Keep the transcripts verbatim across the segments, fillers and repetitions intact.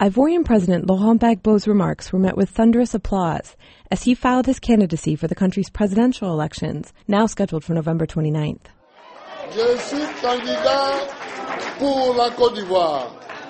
Ivorian President Laurent Gbagbo's remarks were met with thunderous applause as he filed his candidacy for the country's presidential elections, now scheduled for November twenty-ninth. Je suis candidat pour la Côte d'Ivoire.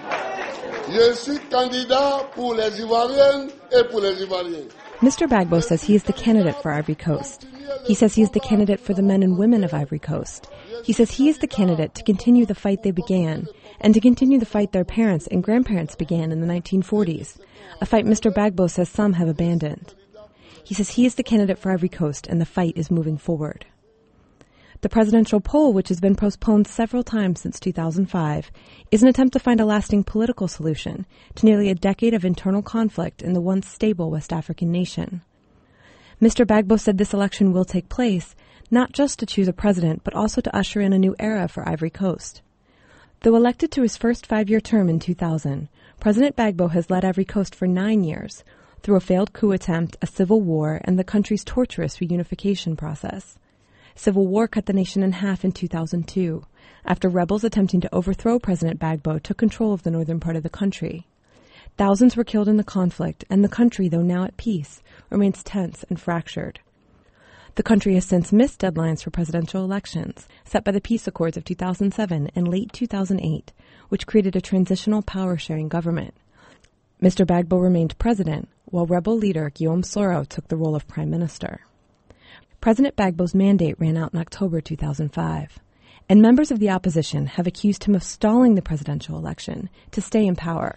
Je suis candidat pour les Ivoiriennes et pour les Ivoiriens. Mister Gbagbo says he is the candidate for Ivory Coast. He says he is the candidate for the men and women of Ivory Coast. He says he is the candidate to continue the fight they began, and to continue the fight their parents and grandparents began in the nineteen forties, a fight Mister Gbagbo says some have abandoned. He says he is the candidate for Ivory Coast, and the fight is moving forward. The presidential poll, which has been postponed several times since two thousand five, is an attempt to find a lasting political solution to nearly a decade of internal conflict in the once stable West African nation. Mister Gbagbo said this election will take place not just to choose a president, but also to usher in a new era for Ivory Coast. Though elected to his first five-year term in two thousand, President Gbagbo has led Ivory Coast for nine years through a failed coup attempt, a civil war, and the country's torturous reunification process. Civil war cut the nation in half in two thousand two, after rebels attempting to overthrow President Gbagbo took control of the northern part of the country. Thousands were killed in the conflict, and the country, though now at peace, remains tense and fractured. The country has since missed deadlines for presidential elections, set by the peace accords of two thousand seven and late two thousand eight, which created a transitional power-sharing government. Mister Gbagbo remained president, while rebel leader Guillaume Soro took the role of prime minister. President Gbagbo's mandate ran out in October two thousand five, and members of the opposition have accused him of stalling the presidential election to stay in power.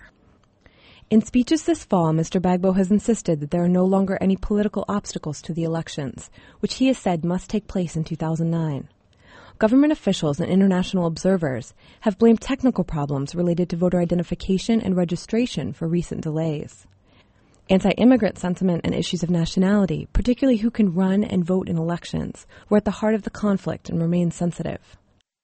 In speeches this fall, Mister Gbagbo has insisted that there are no longer any political obstacles to the elections, which he has said must take place in two thousand nine. Government officials and international observers have blamed technical problems related to voter identification and registration for recent delays. Anti-immigrant sentiment and issues of nationality, particularly who can run and vote in elections, were at the heart of the conflict and remain sensitive.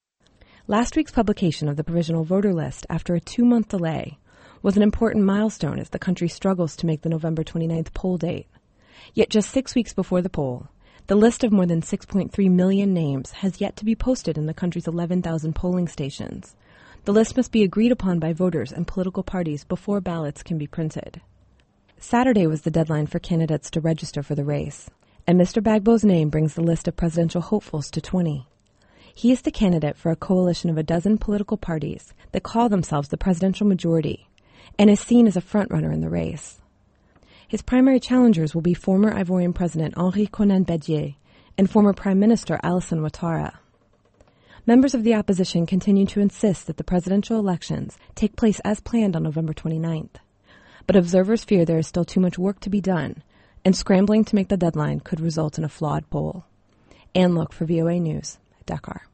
Last week's publication of the provisional voter list, after a two-month delay, was an important milestone as the country struggles to make the November twenty-ninth poll date. Yet just six weeks before the poll, the list of more than six point three million names has yet to be posted in the country's eleven thousand polling stations. The list must be agreed upon by voters and political parties before ballots can be printed. Saturday was the deadline for candidates to register for the race, and Mister Gbagbo's name brings the list of presidential hopefuls to twenty. He is the candidate for a coalition of a dozen political parties that call themselves the presidential majority, and is seen as a frontrunner in the race. His primary challengers will be former Ivorian President Henri Konan Bedie and former Prime Minister Alassane Ouattara. Members of the opposition continue to insist that the presidential elections take place as planned on November twenty-ninth. But observers fear there is still too much work to be done, and scrambling to make the deadline could result in a flawed poll. Anne Look for V O A News, Dakar.